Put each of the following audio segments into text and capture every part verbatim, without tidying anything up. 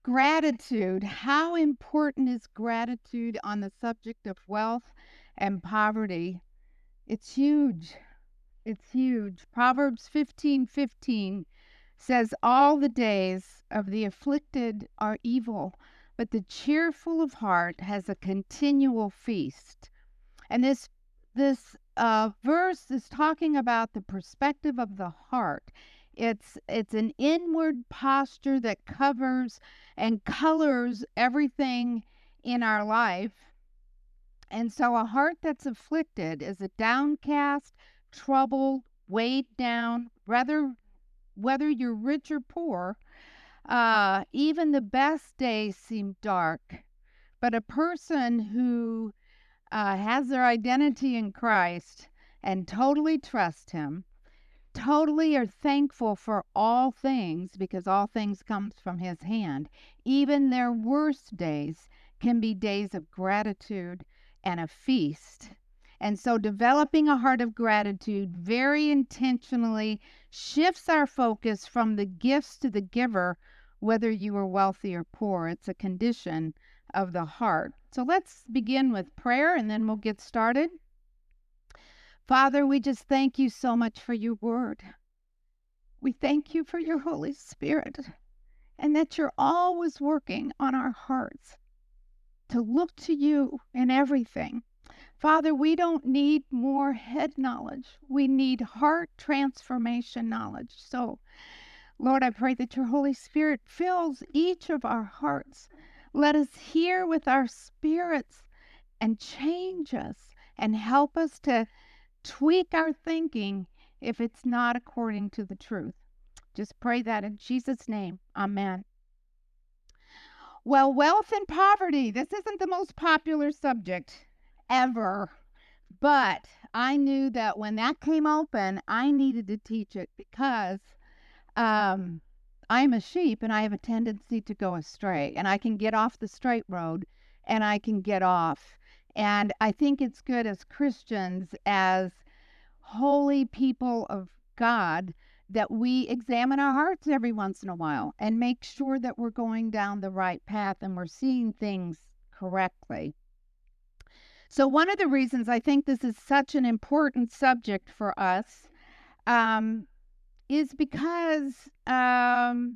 Gratitude. How important is gratitude on the subject of wealth and poverty? It's huge. It's huge. Proverbs fifteen fifteen says, "All the days of the afflicted are evil, but the cheerful of heart has a continual feast." And this this uh, verse is talking about the perspective of the heart. It's it's an inward posture that covers and colors everything in our life. And so a heart that's afflicted is a downcast, troubled, weighed down, whether whether you're rich or poor. Uh, even the best days seem dark. But a person who uh, has their identity in Christ and totally trust Him, totally are thankful for all things because all things comes from His hand. Even their worst days can be days of gratitude and a feast. And so developing a heart of gratitude very intentionally shifts our focus from the gifts to the giver, whether you are wealthy or poor. It's a condition of the heart. So let's begin with prayer and then we'll get started. Father, we just thank you so much for your word. We thank you for your Holy Spirit and that you're always working on our hearts to look to you in everything. Father, we don't need more head knowledge. We need heart transformation knowledge. So, Lord, I pray that your Holy Spirit fills each of our hearts. Let us hear with our spirits and change us and help us to tweak our thinking if it's not according to the truth. Just pray that in Jesus' name. Amen. Well, wealth and poverty. This isn't the most popular subject ever, but I knew that when that came open, I needed to teach it because um, I'm a sheep and I have a tendency to go astray, and I can get off the straight road and I can get off. And I think it's good as Christians, as holy people of God, that we examine our hearts every once in a while and make sure that we're going down the right path and we're seeing things correctly. So, one of the reasons I think this is such an important subject for us um, is because um,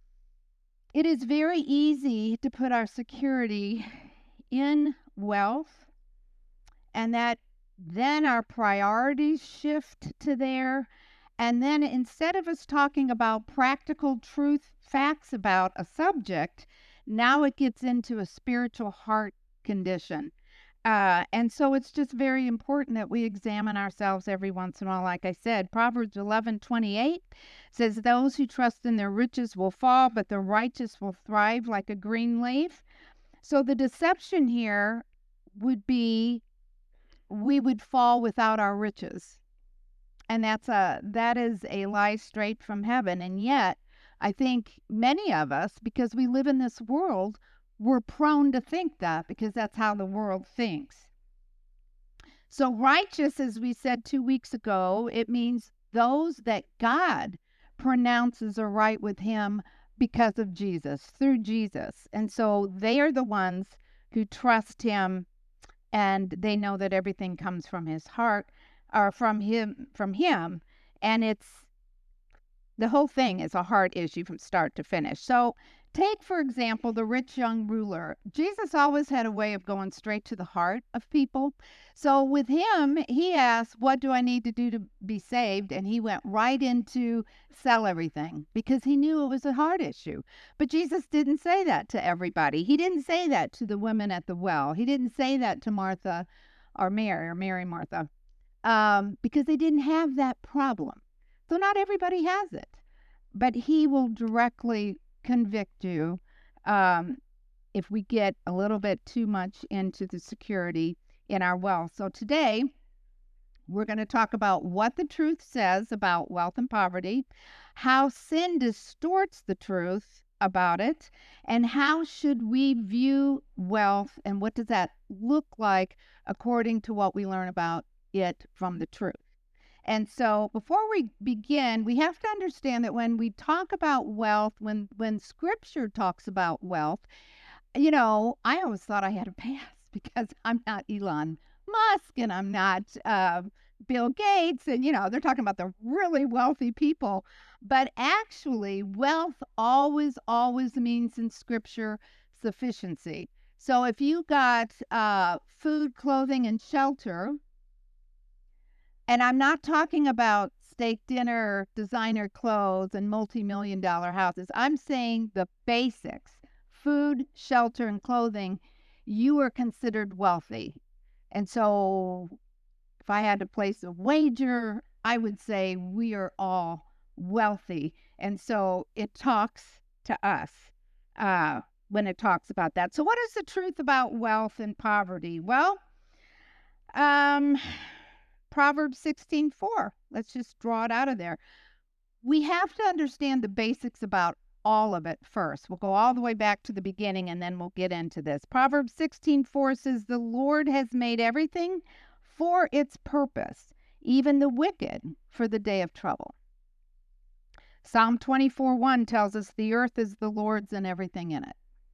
it is very easy to put our security in wealth, and that then our priorities shift to there. And then instead of us talking about practical truth facts about a subject, now it gets into a spiritual heart condition. Uh, and so it's just very important that we examine ourselves every once in a while. Like I said, Proverbs eleven twenty-eight says, "Those who trust in their riches will fall, but the righteous will thrive like a green leaf." So the deception here would be we would fall without our riches. And that's a that is a lie straight from heaven. And yet, I think many of us, because we live in this world, we're prone to think that because that's how the world thinks. So righteous, as we said two weeks ago, it means those that God pronounces are right with him because of Jesus, through Jesus. And so they are the ones who trust him, and they know that everything comes from his heart, or from him from him and it's the whole thing is a heart issue from start to finish. So take for example the rich young ruler. Jesus always had a way of going straight to the heart of people. So with him, he asked, "What do I need to do to be saved?" And he went right into sell everything because he knew it was a heart issue. But Jesus didn't say that to everybody. He didn't say that to the women at the well. He didn't say that to Martha or Mary or Mary Martha, um, because they didn't have that problem. So not everybody has it, but he will directly convict you um, if we get a little bit too much into the security in our wealth. So today, we're going to talk about what the truth says about wealth and poverty, how sin distorts the truth about it, and how should we view wealth, and what does that look like according to what we learn about it from the truth. And so before we begin, we have to understand that when we talk about wealth, when when scripture talks about wealth, you know, I always thought I had a pass because I'm not Elon Musk and I'm not uh, Bill Gates. And, you know, they're talking about the really wealthy people. But actually, wealth always, always means in scripture sufficiency. So if you got uh, food, clothing, and shelter, and I'm not talking about steak dinner, designer clothes, and multi-million dollar houses. I'm saying the basics, food, shelter, and clothing, you are considered wealthy. And so if I had to place a wager, I would say we are all wealthy. And so it talks to us uh, when it talks about that. So what is the truth about wealth and poverty? Well, um, Proverbs sixteen four. Let's just draw it out of there. We have to understand the basics about all of it first. We'll go all the way back to the beginning and then we'll get into this. Proverbs sixteen four says, "The Lord has made everything for its purpose, even the wicked for the day of trouble." Psalm twenty-four one tells us the earth is the Lord's and everything in it.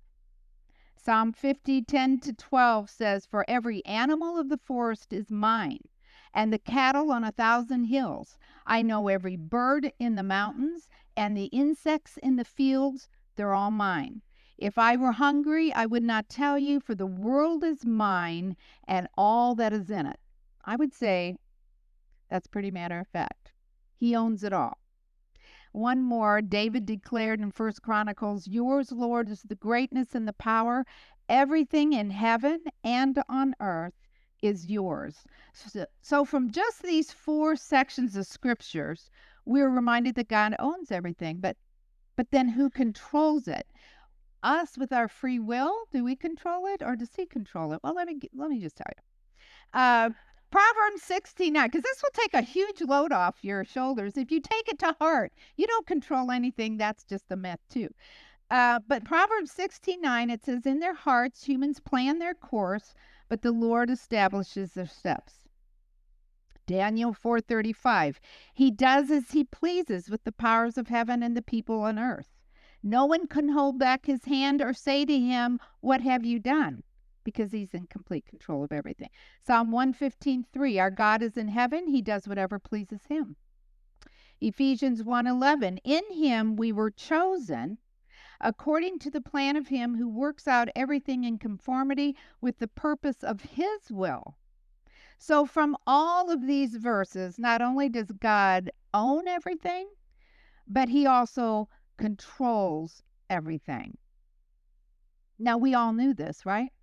Psalm fifty ten to twelve says, "For every animal of the forest is mine, and the cattle on a thousand hills. I know every bird in the mountains, and the insects in the fields, they're all mine. If I were hungry, I would not tell you, for the world is mine and all that is in it." I would say that's pretty matter of fact. He owns it all. One more, David declared in First Chronicles, "Yours, Lord, is the greatness and the power. Everything in heaven and on earth is yours." So, so from just these four sections of scriptures, we're reminded that God owns everything. But but then who controls it? Us with our free will? Do we control it, or does he control it? Well, let me let me just tell you. Uh, Proverbs sixteen nine, because this will take a huge load off your shoulders if you take it to heart. You don't control anything. That's just a myth too. Uh, but Proverbs sixteen nine, it says, "In their hearts humans plan their course, but the Lord establishes their steps." Daniel four thirty-five, "He does as he pleases with the powers of heaven and the people on earth. No one can hold back his hand or say to him, 'What have you done?' because he's in complete control of everything." Psalm one fifteen three, "Our God is in heaven. He does whatever pleases him." Ephesians one eleven, "In him we were chosen according to the plan of him who works out everything in conformity with the purpose of his will." So from all of these verses, not only does God own everything, but he also controls everything. Now, we all knew this, right?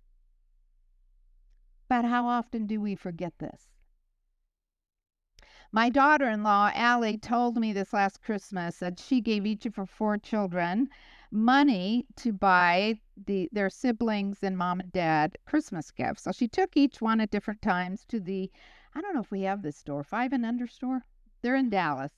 But how often do we forget this? My daughter-in-law, Allie, told me this last Christmas that she gave each of her four children money to buy the their siblings and mom and dad Christmas gifts. So she took each one at different times to the, I don't know if we have this store, Five and Under store. They're in Dallas.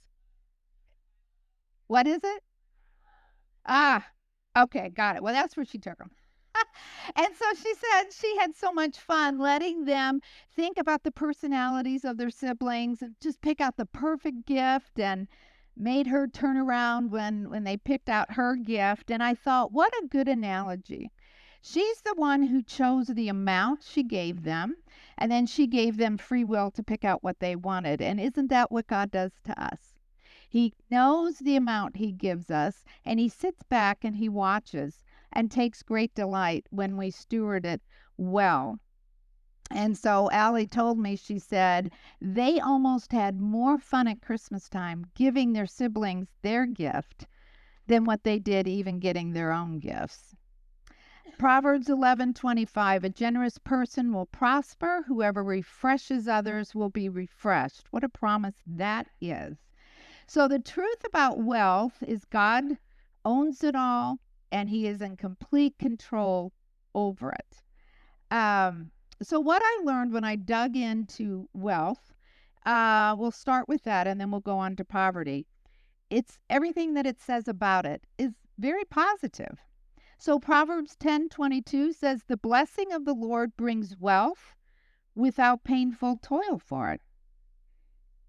What is it? Ah, okay, got it. Well, that's where she took them. And so she said she had so much fun letting them think about the personalities of their siblings and just pick out the perfect gift, and made her turn around when when they picked out her gift. And I thought, what a good analogy. She's the one who chose the amount she gave them, and then she gave them free will to pick out what they wanted. And isn't that what God does to us? He knows the amount he gives us, and he sits back and he watches and takes great delight when we steward it well. And so Allie told me, she said, they almost had more fun at Christmas time giving their siblings their gift than what they did even getting their own gifts. Proverbs eleven twenty-five, "A generous person will prosper. Whoever refreshes others will be refreshed." What a promise that is. So the truth about wealth is God owns it all, and he is in complete control over it. Um, so what I learned when I dug into wealth, uh, we'll start with that and then we'll go on to poverty. It's everything that it says about it is very positive. So Proverbs ten twenty-two says, "The blessing of the Lord brings wealth without painful toil for it."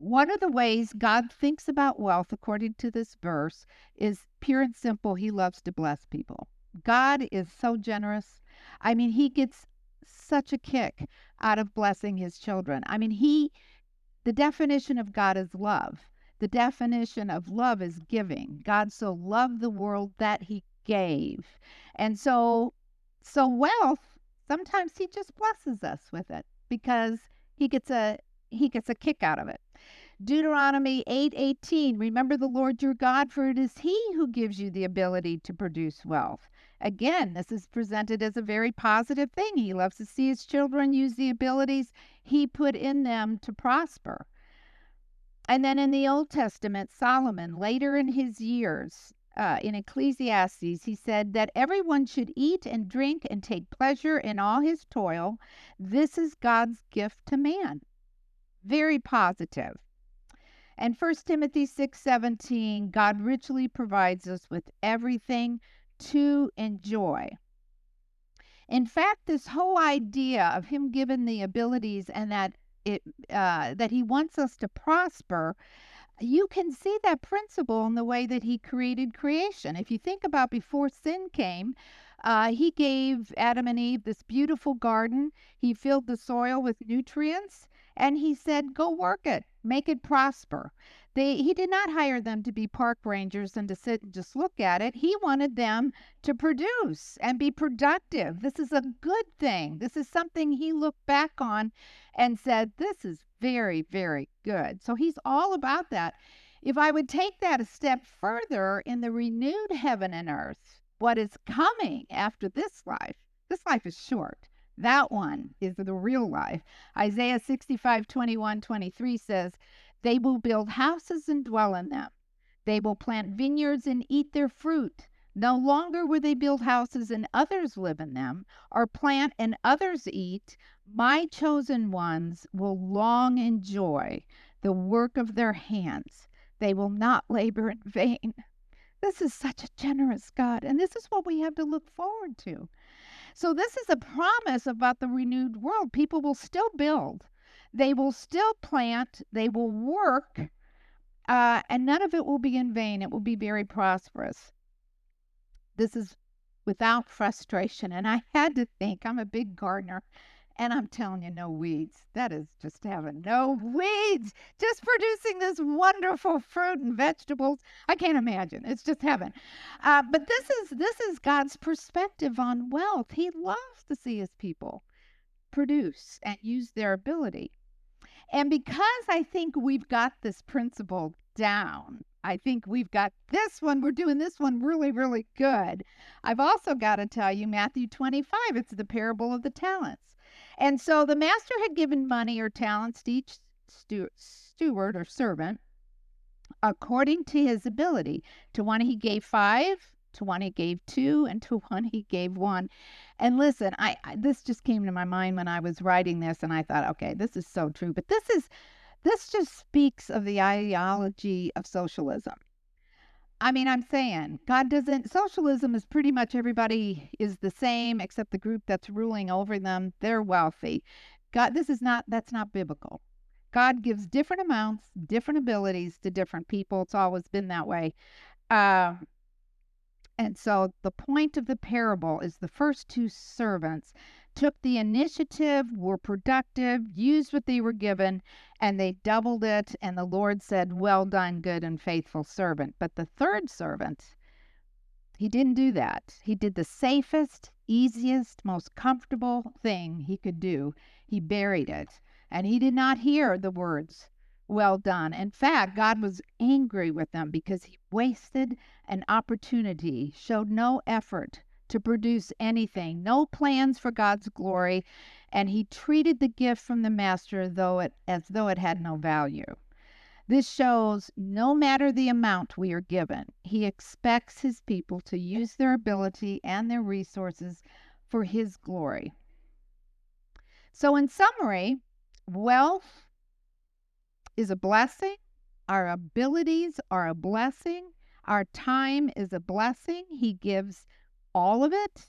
One of the ways God thinks about wealth, according to this verse, is pure and simple. He loves to bless people. God is so generous. I mean, he gets such a kick out of blessing his children. I mean, he, the definition of God is love. The definition of love is giving. God so loved the world that he gave. And so, so wealth, sometimes he just blesses us with it because he gets a he gets a kick out of it. Deuteronomy eight eighteen, remember the Lord your God, for it is he who gives you the ability to produce wealth. Again, this is presented as a very positive thing. He loves to see his children use the abilities he put in them to prosper. And then in the Old Testament, Solomon, later in his years, uh, in Ecclesiastes, he said that everyone should eat and drink and take pleasure in all his toil. This is God's gift to man. Very positive. And First Timothy six seventeen, God richly provides us with everything to enjoy. In fact, this whole idea of him giving the abilities and that it uh, that he wants us to prosper, you can see that principle in the way that he created creation. If you think about before sin came, uh, he gave Adam and Eve this beautiful garden. He filled the soil with nutrients, and he said, go work it, make it prosper. They, he did not hire them to be park rangers and to sit and just look at it. He wanted them to produce and be productive. This is a good thing. This is something he looked back on and said, this is very, very good. So he's all about that. If I would take that a step further in the renewed heaven and earth, what is coming after this life, this life is short. That one is the real life. Isaiah sixty-five, twenty-one, twenty-three says, they will build houses and dwell in them. They will plant vineyards and eat their fruit. No longer will they build houses and others live in them, or plant and others eat. My chosen ones will long enjoy the work of their hands. They will not labor in vain. This is such a generous God, and this is what we have to look forward to. So this is a promise about the renewed world. People will still build. They will still plant. They will work. Uh, and none of it will be in vain. It will be very prosperous. This is without frustration. And I had to think, I'm a big gardener, and I'm telling you, no weeds. That is just heaven. No weeds. Just producing this wonderful fruit and vegetables. I can't imagine. It's just heaven. Uh, but this is this is God's perspective on wealth. He loves to see his people produce and use their ability. And because I think we've got this principle down, I think we've got this one, we're doing this one really, really good. I've also got to tell you Matthew twenty-five, it's the parable of the talents. And so the master had given money or talents to each stu- steward or servant according to his ability. To one he gave five, to one he gave two, and to one he gave one. And listen, I, I this just came to my mind when I was writing this, and I thought, okay, this is so true. But this is this just speaks of the ideology of socialism. I mean, I'm saying God doesn't, socialism is pretty much everybody is the same except the group that's ruling over them. They're wealthy. God, this is not, that's not biblical. God gives different amounts, different abilities to different people. It's always been that way. Uh, and so the point of the parable is the first two servants took the initiative, were productive, used what they were given, and they doubled it. And the Lord said, well done, good and faithful servant. But the third servant, he didn't do that. He did the safest, easiest, most comfortable thing he could do. He buried it. And he did not hear the words, well done. In fact, God was angry with them because he wasted an opportunity, showed no effort to produce anything, no plans for God's glory, and he treated the gift from the master though it, as though it had no value. This shows no matter the amount we are given, he expects his people to use their ability and their resources for his glory. So in summary, wealth is a blessing. Our abilities are a blessing. Our time is a blessing. He gives all of it.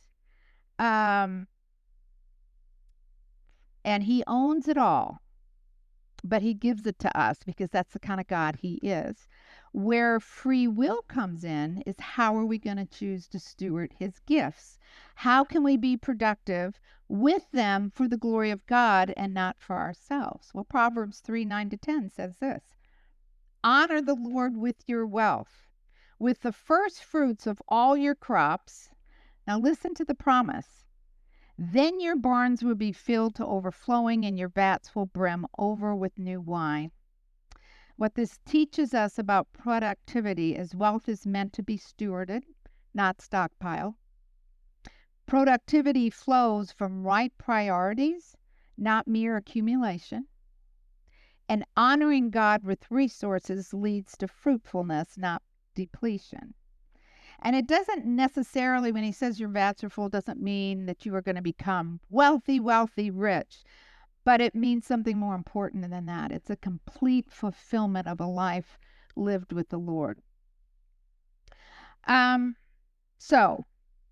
Um, and he owns it all. but he gives it to us because that's the kind of God he is. Where free will comes in is how are we going to choose to steward his gifts? How can we be productive with them for the glory of God and not for ourselves? Well, Proverbs three, nine to ten says this: honor the Lord with your wealth, with the first fruits of all your crops. Now listen to the promise. Then your barns will be filled to overflowing, and your vats will brim over with new wine. What this teaches us about productivity is wealth is meant to be stewarded, not stockpiled. Productivity flows from right priorities, not mere accumulation. And honoring God with resources leads to fruitfulness, not depletion. And it doesn't necessarily, when he says your vats are full, doesn't mean that you are going to become wealthy, wealthy, rich. But it means something more important than that. It's a complete fulfillment of a life lived with the Lord. Um, so,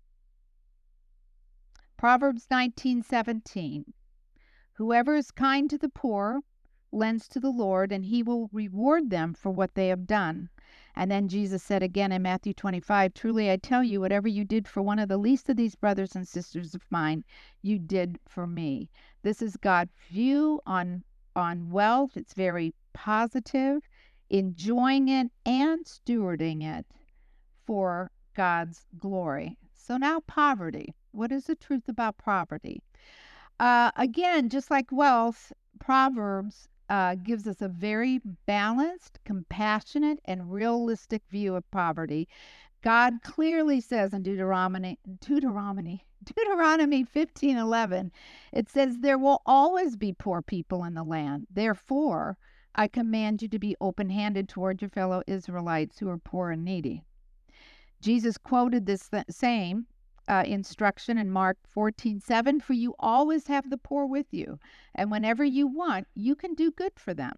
Proverbs nineteen seventeen. Whoever is kind to the poor lends to the Lord, and he will reward them for what they have done. And then Jesus said again in Matthew twenty-five, truly I tell you, whatever you did for one of the least of these brothers and sisters of mine, you did for me. This is God's view on, on wealth. It's very positive, enjoying it and stewarding it for God's glory. So now poverty. What is the truth about poverty? Uh, again, just like wealth, Proverbs uh, gives us a very balanced, compassionate, and realistic view of poverty. God clearly says in Deuteronomy, Deuteronomy, Deuteronomy fifteen eleven, it says, there will always be poor people in the land. Therefore, I command you to be open-handed toward your fellow Israelites who are poor and needy. Jesus quoted this th- same Uh, instruction in Mark fourteen seven, for you always have the poor with you, and whenever you want, you can do good for them.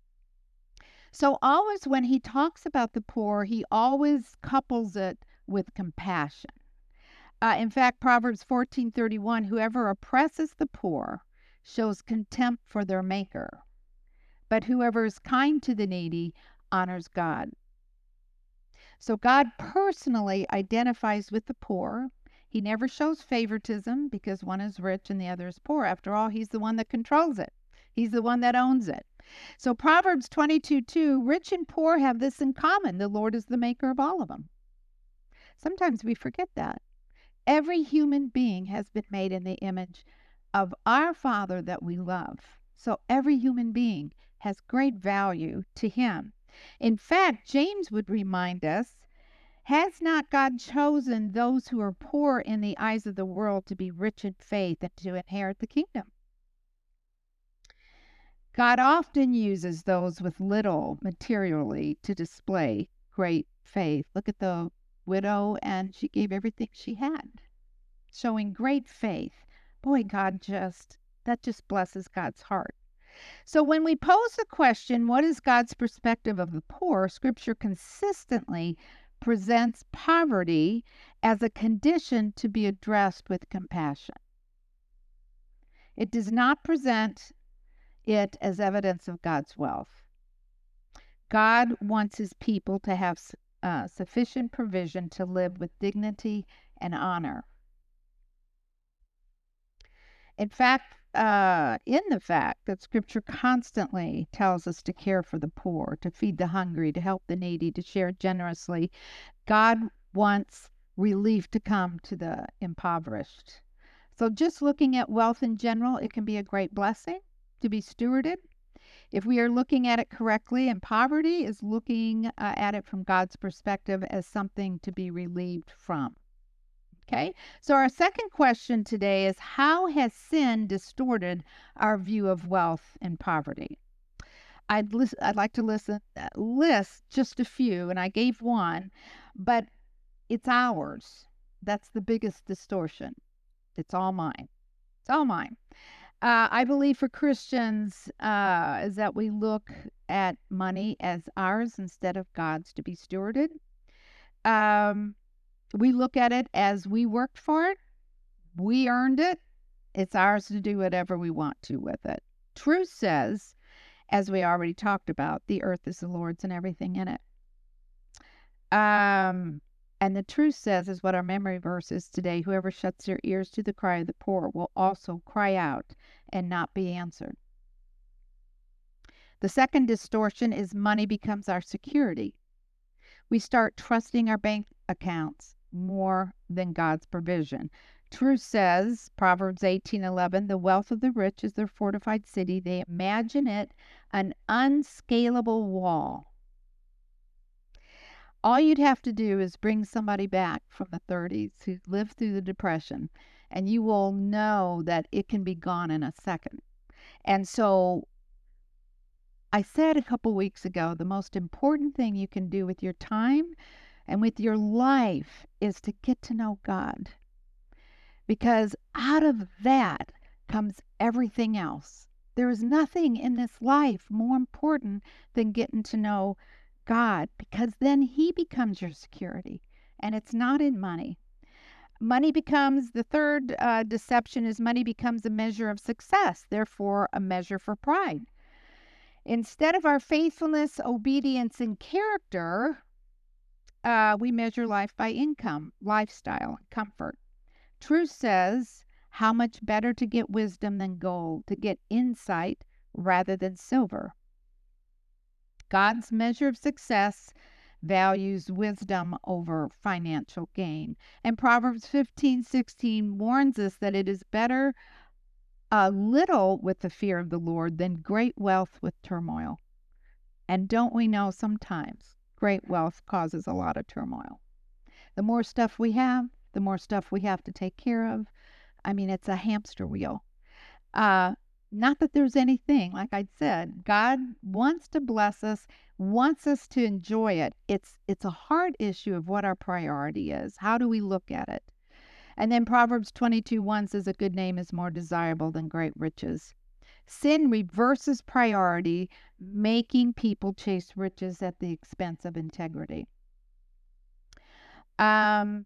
So always when he talks about the poor, he always couples it with compassion. Uh, in fact, Proverbs fourteen thirty-one, whoever oppresses the poor shows contempt for their maker, but whoever is kind to the needy honors God. So God personally identifies with the poor. He never shows favoritism because one is rich and the other is poor. After all, he's the one that controls it. He's the one that owns it. So Proverbs twenty-two two, rich and poor have this in common. The Lord is the maker of all of them. Sometimes we forget that. Every human being has been made in the image of our Father that we love. So every human being has great value to him. In fact, James would remind us, has not God chosen those who are poor in the eyes of the world to be rich in faith and to inherit the kingdom? God often uses those with little materially to display great faith. Look at the widow, and she gave everything she had, showing great faith. Boy, God just, that just blesses God's heart. So when we pose the question, what is God's perspective of the poor? Scripture consistently presents poverty as a condition to be addressed with compassion. It does not present it as evidence of God's wealth. God wants his people to have uh, sufficient provision to live with dignity and honor. In fact, uh, in the fact that Scripture constantly tells us to care for the poor, to feed the hungry, to help the needy, to share generously, God wants relief to come to the impoverished. So just looking at wealth in general, it can be a great blessing to be stewarded. If we are looking at it correctly, and poverty is looking uh, at it from God's perspective as something to be relieved from. Okay, so our second question today is, how has sin distorted our view of wealth and poverty? I'd, list, I'd like to listen, uh, list just a few, and I gave one, but it's ours. That's the biggest distortion. It's all mine. It's all mine. Uh, I believe for Christians uh, is that we look at money as ours instead of God's to be stewarded. Um, We look at it as we worked for it, we earned it, it's ours to do whatever we want to with it. Truth says, as we already talked about. The earth is the Lord's and everything in it. Um, and the truth says, is what our memory verse is today, whoever shuts their ears to the cry of the poor will also cry out and not be answered. The second distortion is money becomes our security. We start trusting our bank accounts more than God's provision. Truth says, Proverbs eighteen eleven, the wealth of the rich is their fortified city. They imagine it an unscalable wall. All you'd have to do is bring somebody back from the thirties who lived through the Depression, and you will know that it can be gone in a second. And so I said a couple weeks ago, the most important thing you can do with your time and with your life is to get to know God. Because out of that comes everything else. There is nothing in this life more important than getting to know God, because then He becomes your security, and it's not in money. Money becomes, the third uh, deception is money becomes a measure of success, therefore a measure for pride. Instead of our faithfulness, obedience, and character, uh, we measure life by income, lifestyle, and comfort. Truth says, how much better to get wisdom than gold, to get insight rather than silver. God's measure of success values wisdom over financial gain. And Proverbs fifteen sixteen warns us that it is better a little with the fear of the Lord than great wealth with turmoil. And don't we know sometimes great wealth causes a lot of turmoil? The more stuff we have, the more stuff we have to take care of. I mean, it's a hamster wheel. Uh, not that there's anything, like I said, God wants to bless us, wants us to enjoy it. It's it's a hard issue of what our priority is. How do we look at it? And then Proverbs twenty-two one says, a good name is more desirable than great riches. Sin reverses priority, making people chase riches at the expense of integrity. Um,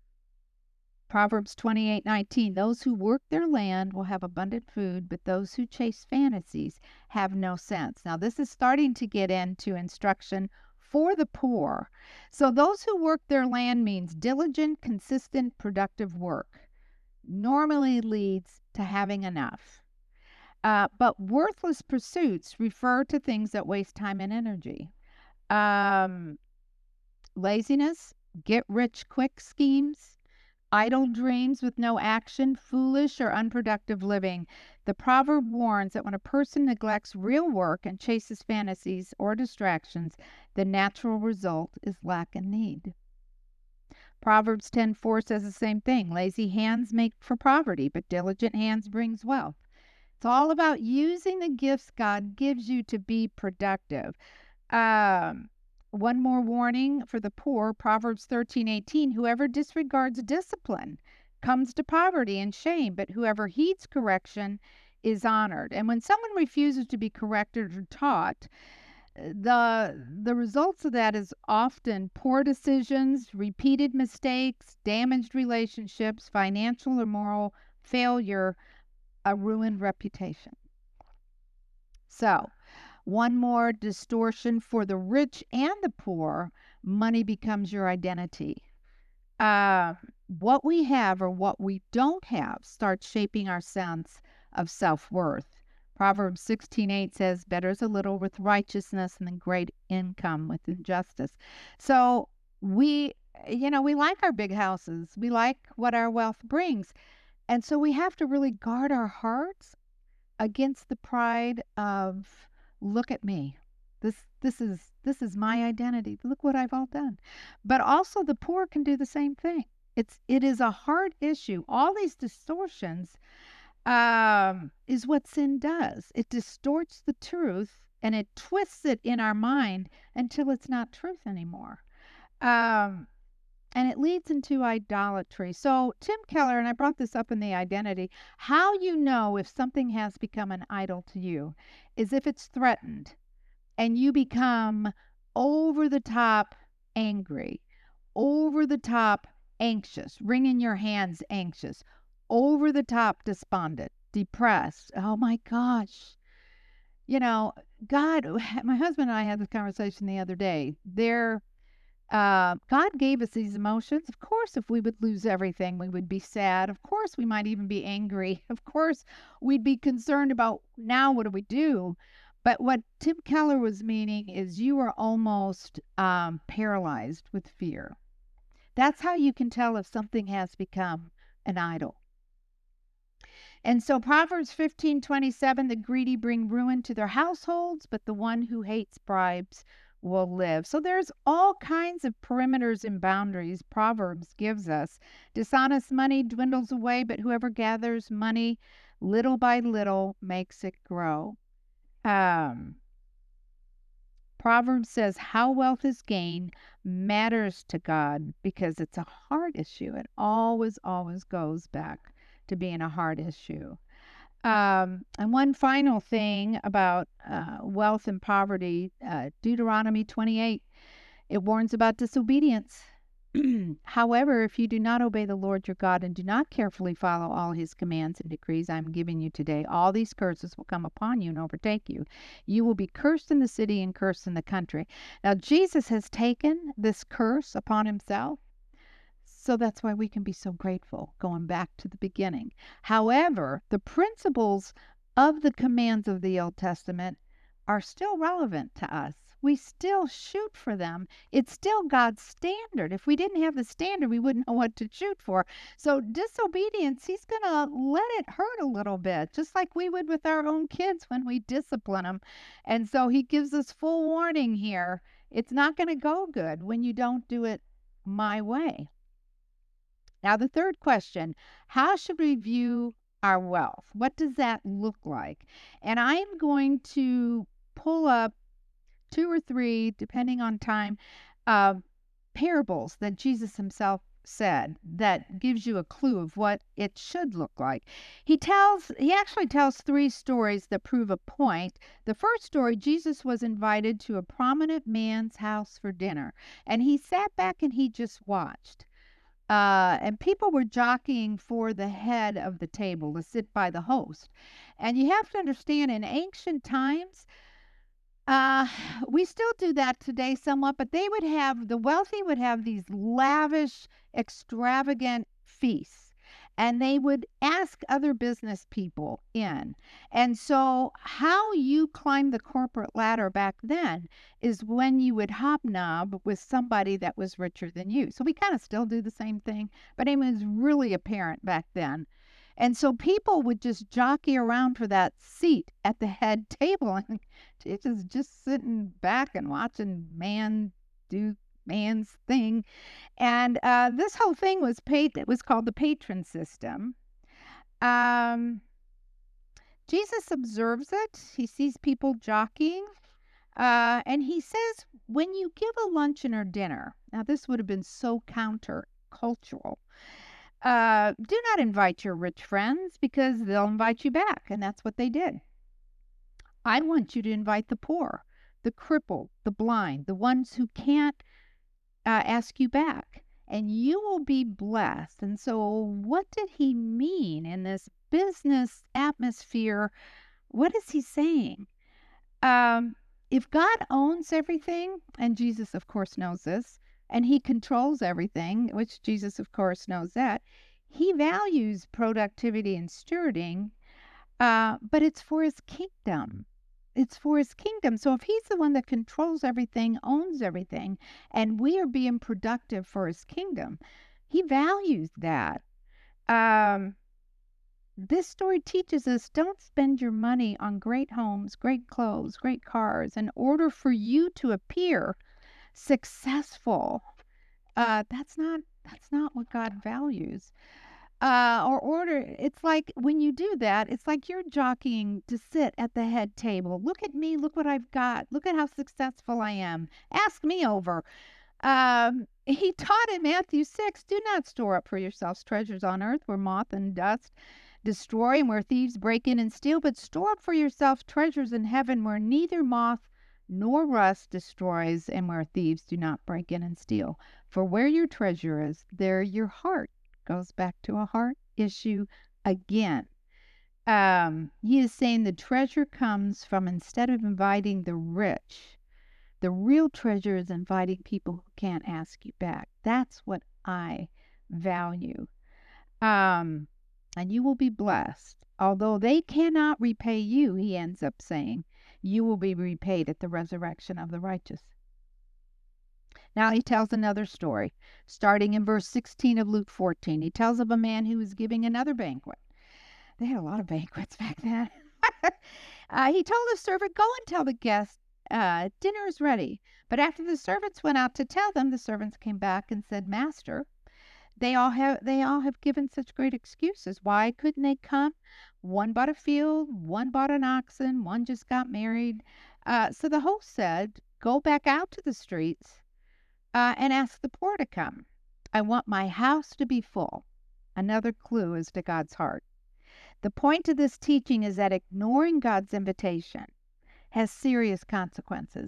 Proverbs twenty-eight nineteen, those who work their land will have abundant food, but those who chase fantasies have no sense. Now, this is starting to get into instruction for the poor. So those who work their land means diligent, consistent, productive work. Normally leads to having enough. Uh, but worthless pursuits refer to things that waste time and energy. Um, laziness, get rich quick schemes, idle dreams with no action, foolish or unproductive living. The proverb warns that when a person neglects real work and chases fantasies or distractions, the natural result is lack and need. Proverbs ten four says the same thing. Lazy hands make for poverty, but diligent hands brings wealth. It's all about using the gifts God gives you to be productive. Um, one more warning for the poor, Proverbs thirteen eighteen, whoever disregards discipline comes to poverty and shame, but whoever heeds correction is honored. And when someone refuses to be corrected or taught, the the results of that is often poor decisions, repeated mistakes, damaged relationships, financial or moral failure, a ruined reputation. So, one more distortion for the rich and the poor, money becomes your identity. Uh, what we have or what we don't have starts shaping our sense of self-worth. Proverbs sixteen eight says, better is a little with righteousness than great income with injustice. So we, you know, we like our big houses. We like what our wealth brings. And so we have to really guard our hearts against the pride of, look at me. This this is this is my identity. Look what I've all done. But also the poor can do the same thing. It's it is a hard issue. All these distortions um, is what sin does. It distorts the truth and it twists it in our mind until it's not truth anymore. Um, and it leads into idolatry. So Tim Keller, and I brought this up in the identity, how you know if something has become an idol to you is if it's threatened and you become over the top angry, over the top anxious, wringing your hands anxious, over the top despondent, depressed. Oh my gosh. You know, God, my husband and I had this conversation the other day. There, uh, God gave us these emotions. Of course, if we would lose everything, we would be sad. Of course, we might even be angry. Of course, we'd be concerned about now what do we do? But what Tim Keller was meaning is you are almost um, paralyzed with fear. That's how you can tell if something has become an idol. And so Proverbs fifteen twenty-seven, the greedy bring ruin to their households, but the one who hates bribes will live. So there's all kinds of perimeters and boundaries Proverbs gives us. Dishonest money dwindles away, but whoever gathers money little by little makes it grow. Um, Proverbs says how wealth is gained matters to God because it's a heart issue. It always, always goes back to being a heart issue. Um, and one final thing about uh, wealth and poverty, uh, Deuteronomy twenty-eight, it warns about disobedience. However, if you do not obey the Lord your God and do not carefully follow all his commands and decrees I'm giving you today, all these curses will come upon you and overtake you. You will be cursed in the city and cursed in the country. Now, Jesus has taken this curse upon himself. So that's why we can be so grateful, going back to the beginning. However, the principles of the commands of the Old Testament are still relevant to us. We still shoot for them. It's still God's standard. If we didn't have the standard, we wouldn't know what to shoot for. So disobedience, he's going to let it hurt a little bit, just like we would with our own kids when we discipline them. And so he gives us full warning here. It's not going to go good when you don't do it my way. Now, the third question, how should we view our wealth? What does that look like? And I'm going to pull up two or three, depending on time, uh, parables that Jesus himself said that gives you a clue of what it should look like. He tells, he actually tells three stories that prove a point. The first story, Jesus was invited to a prominent man's house for dinner, and he sat back and he just watched. Uh, and people were jockeying for the head of the table to sit by the host. And you have to understand, in ancient times, uh, we still do that today somewhat, but they would have, the wealthy would have these lavish, extravagant feasts, and they would ask other business people in. And so, how you climb the corporate ladder back then is when you would hobnob with somebody that was richer than you. So, we kind of still do the same thing, but it was really apparent back then. And so people would just jockey around for that seat at the head table, and it is just sitting back and watching man do man's thing. And uh, this whole thing was paid. It was called the patron system. Um, Jesus observes it. He sees people jockeying, uh, and he says, when you give a luncheon or dinner, now this would have been so counter-cultural. Uh, do not invite your rich friends because they'll invite you back, and that's what they did. I want you to invite the poor, the crippled, the blind, the ones who can't uh, ask you back, and you will be blessed. And so, what did he mean in this business atmosphere? What is he saying? Um, if God owns everything, and Jesus, of course, knows this, and he controls everything, which Jesus, of course, knows that, he values productivity and stewarding, uh, but it's for his kingdom. It's for his kingdom. So if he's the one that controls everything, owns everything, and we are being productive for his kingdom, he values that. Um, this story teaches us don't spend your money on great homes, great clothes, great cars in order for you to appear successful. Uh, that's not that's not what God values. Uh, or order. It's like when you do that, it's like you're jockeying to sit at the head table. Look at me. Look what I've got. Look at how successful I am. Ask me over. Um, he taught in Matthew six, do not store up for yourselves treasures on earth where moth and dust destroy and where thieves break in and steal, but store up for yourself treasures in heaven where neither moth nor rust destroys and where thieves do not break in and steal. For where your treasure is, there your heart goes back to a heart issue again. Um, he is saying the treasure comes from, instead of inviting the rich, the real treasure is inviting people who can't ask you back. That's what I value. Um, and you will be blessed. Although they cannot repay you, he ends up saying, you will be repaid at the resurrection of the righteous. Now he tells another story, starting in verse sixteen of Luke fourteen. He tells of a man who was giving another banquet. They had a lot of banquets back then. uh, he told the servant, go and tell the guests, uh, dinner is ready. But after the servants went out to tell them, the servants came back and said, Master, they all have they all have given such great excuses. Why couldn't they come? One bought a field, one bought an oxen, one just got married. Uh, so the host said, go back out to the streets uh, and ask the poor to come. I want my house to be full. Another clue as to God's heart. The point of this teaching is that ignoring God's invitation has serious consequences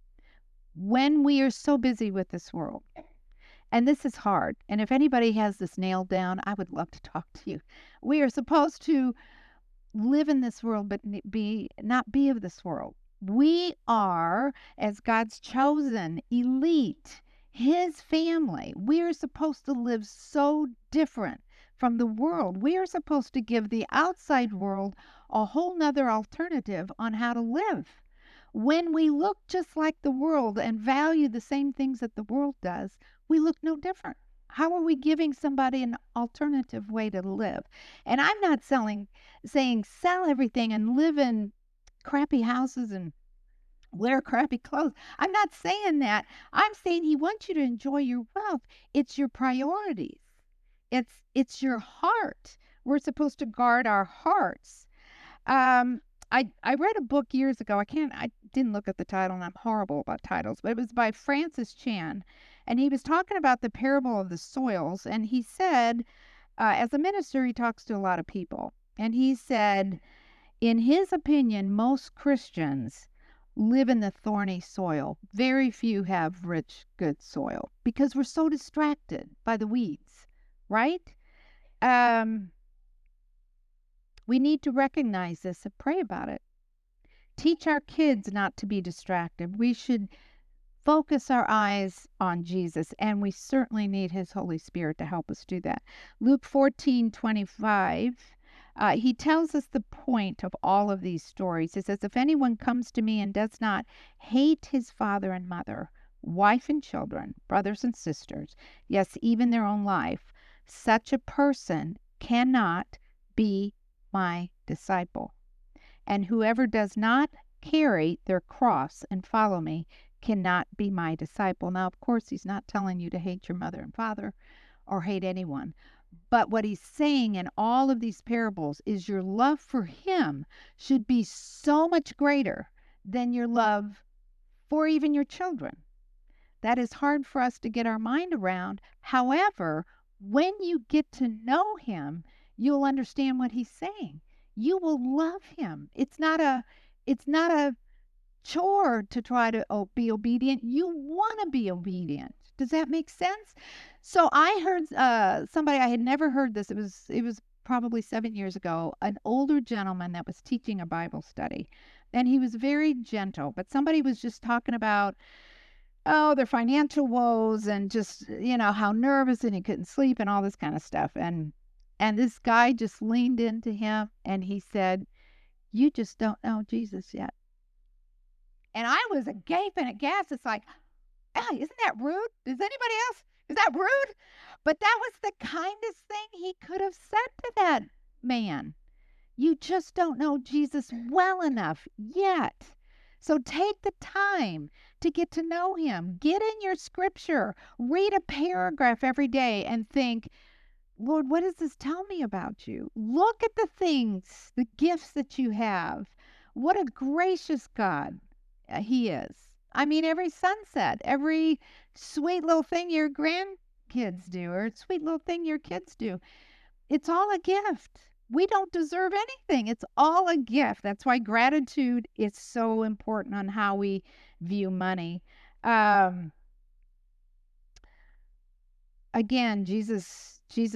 when we are so busy with this world. And this is hard. And if anybody has this nailed down, I would love to talk to you. We are supposed to live in this world, but be not be of this world. We are, as God's chosen elite, his family. We are supposed to live so different from the world. We are supposed to give the outside world a whole nother alternative on how to live. When we look just like the world and value the same things that the world does, we look no different. How are we giving somebody an alternative way to live? And I'm not selling, saying sell everything and live in crappy houses and wear crappy clothes. I'm not saying that. I'm saying he wants you to enjoy your wealth. It's your priorities. It's it's your heart. We're supposed to guard our hearts. Um, I I read a book years ago. I can't. I didn't look at the title, and I'm horrible about titles. But it was by Francis Chan, and he was talking about the parable of the soils. And he said, uh, as a minister, he talks to a lot of people, and he said, in his opinion, most Christians live in the thorny soil. Very few have rich, good soil because we're so distracted by the weeds, right? Um, we need to recognize this and pray about it. Teach our kids not to be distracted. We should focus our eyes on Jesus, and we certainly need his Holy Spirit to help us do that. Luke fourteen twenty-five, uh, he tells us the point of all of these stories. It says, if anyone comes to me and does not hate his father and mother, wife and children, brothers and sisters, yes, even their own life, such a person cannot be my disciple. And whoever does not carry their cross and follow me cannot be my disciple. Now, of course, he's not telling you to hate your mother and father or hate anyone. But what he's saying in all of these parables is your love for him should be so much greater than your love for even your children. That is hard for us to get our mind around. However, when you get to know him, you'll understand what he's saying. You will love him. It's not a it's not a chore to try to oh, be obedient. You want to be obedient. Does that make sense? So I heard uh, somebody, I had never heard this. It was it was probably seven years ago, an older gentleman that was teaching a Bible study. And he was very gentle, but somebody was just talking about, oh, their financial woes and just, you know, how nervous and he couldn't sleep and all this kind of stuff. And and this guy just leaned into him and he said, you just don't know Jesus yet. And I was a gaping aghast. It's like, ah, isn't that rude? Is anybody else? Is that rude? But that was the kindest thing he could have said to that man. You just don't know Jesus well enough yet. So take the time to get to know him. Get in your scripture. Read a paragraph every day and think, Lord, what does this tell me about you? Look at the things, the gifts that you have. What a gracious God he is. I mean, every sunset, every sweet little thing your grandkids do, or sweet little thing your kids do, it's all a gift. We don't deserve anything. It's all a gift. That's why gratitude is so important on how we view money. Um, again, Jesus, Jesus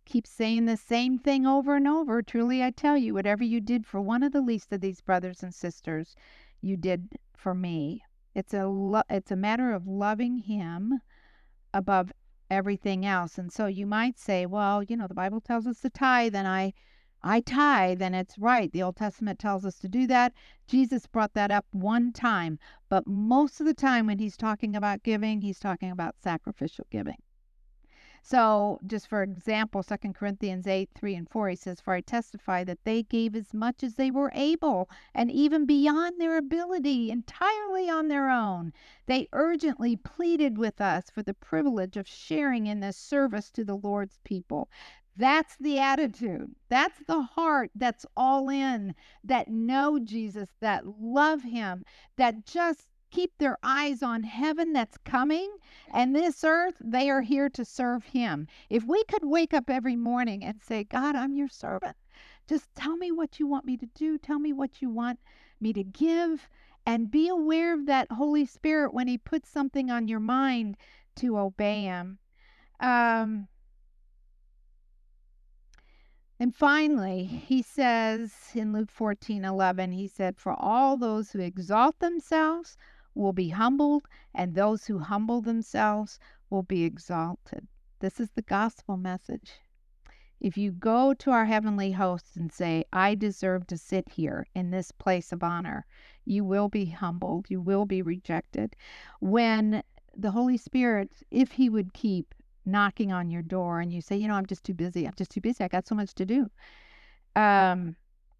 keep saying the same thing over and over. Truly, I tell you, whatever you did for one of the least of these brothers and sisters, you did for me. It's a lo- it's a matter of loving him above everything else. And so you might say, well, you know, the Bible tells us to tithe, and I I tithe, and it's right. The Old Testament tells us to do that. Jesus brought that up one time, but most of the time when he's talking about giving, he's talking about sacrificial giving. So, just for example, Second Corinthians eight, three and four, he says, "For I testify that they gave as much as they were able, and even beyond their ability, entirely on their own. They urgently pleaded with us for the privilege of sharing in this service to the Lord's people." That's the attitude. That's the heart that's all in, that know Jesus, that love him, that just keep their eyes on heaven that's coming, and this earth, they are here to serve him. If we could wake up every morning and say, God, I'm your servant. Just tell me what you want me to do. Tell me what you want me to give. And be aware of that Holy Spirit when he puts something on your mind to obey him. Um, and finally, he says in Luke fourteen eleven, he said, "For all those who exalt themselves will be humbled, and those who humble themselves will be exalted." This is the gospel message. If you go to our heavenly host and say, I deserve to sit here in this place of honor, you will be humbled. You will be rejected. When the Holy Spirit, if he would keep knocking on your door and you say, you know, I'm just too busy. I'm just too busy. I got so much to do. Um,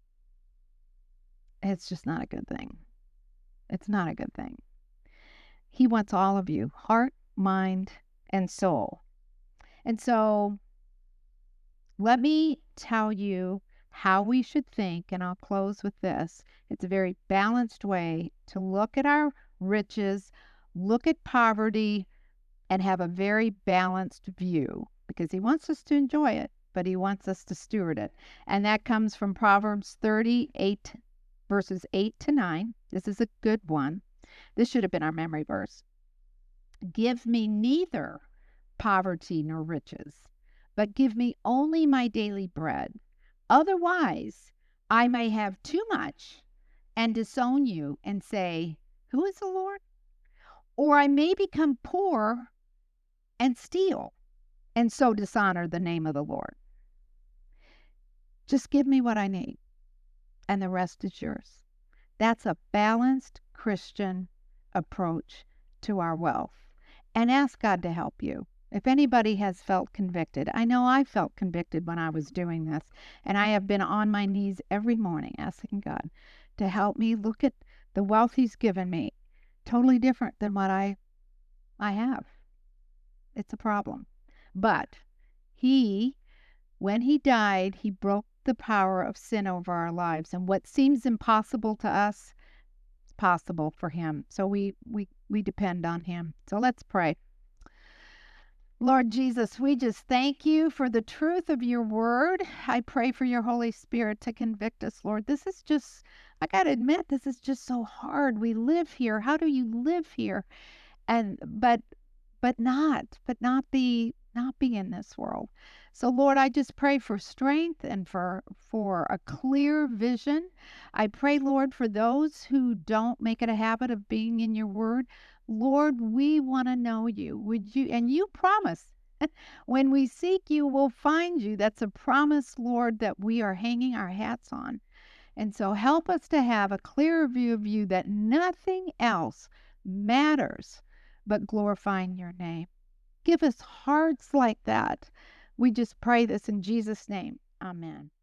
it's just not a good thing. It's not a good thing. He wants all of you, heart, mind, and soul. And so let me tell you how we should think, and I'll close with this. It's a very balanced way to look at our riches, look at poverty, and have a very balanced view, because he wants us to enjoy it, but he wants us to steward it. And that comes from Proverbs thirty-eight, verses eight to nine. This is a good one. This should have been our memory verse. Give me neither poverty nor riches, but give me only my daily bread. Otherwise, I may have too much and disown you and say, who is the Lord? Or I may become poor and steal, and so dishonor the name of the Lord. Just give me what I need, and the rest is yours. That's a balanced Christian approach to our wealth. And ask God to help you. If anybody has felt convicted, I know I felt convicted when I was doing this, and I have been on my knees every morning asking God to help me look at the wealth he's given me, totally different than what I I have. It's a problem. But he, when he died, he broke the power of sin over our lives. And what seems impossible to us is possible for him. So we, we, we depend on him. So let's pray. Lord Jesus, we just thank you for the truth of your word. I pray for your Holy Spirit to convict us, Lord. This is just, I got to admit, this is just so hard. We live here. How do you live here? And, but, but not, but not be, not be in this world. So Lord, I just pray for strength and for, for a clear vision. I pray, Lord, for those who don't make it a habit of being in your word. Lord, we want to know you. Would you, and you promise when we seek you, we'll find you. That's a promise, Lord, that we are hanging our hats on. And so help us to have a clearer view of you, that nothing else matters but glorifying your name. Give us hearts like that. We just pray this in Jesus' name. Amen.